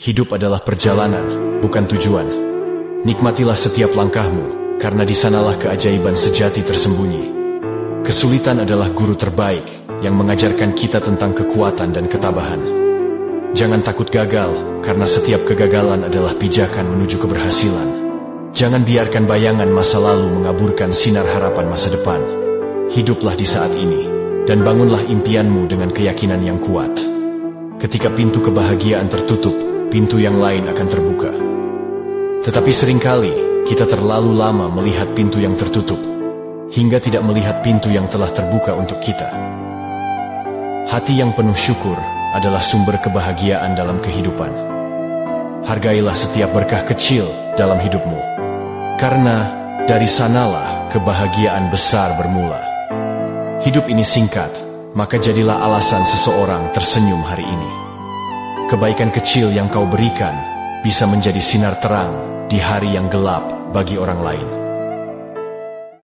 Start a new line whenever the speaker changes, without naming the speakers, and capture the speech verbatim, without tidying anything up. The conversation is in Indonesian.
Hidup adalah perjalanan, bukan tujuan. Nikmatilah setiap langkahmu, karena di sanalah keajaiban sejati tersembunyi. Kesulitan adalah guru terbaik yang mengajarkan kita tentang kekuatan dan ketabahan. Jangan takut gagal, karena setiap kegagalan adalah pijakan menuju keberhasilan. Jangan biarkan bayangan masa lalu mengaburkan sinar harapan masa depan. Hiduplah di saat ini, dan bangunlah impianmu dengan keyakinan yang kuat. Ketika pintu kebahagiaan tertutup, pintu yang lain akan terbuka. Tetapi seringkali, kita terlalu lama melihat pintu yang tertutup, hingga tidak melihat pintu yang telah terbuka untuk kita. Hati yang penuh syukur adalah sumber kebahagiaan dalam kehidupan. Hargailah setiap berkah kecil dalam hidupmu, karena dari sanalah kebahagiaan besar bermula. Hidup ini singkat, maka jadilah alasan seseorang tersenyum hari ini. Kebaikan kecil yang kau berikan bisa menjadi sinar terang di hari yang gelap bagi orang lain.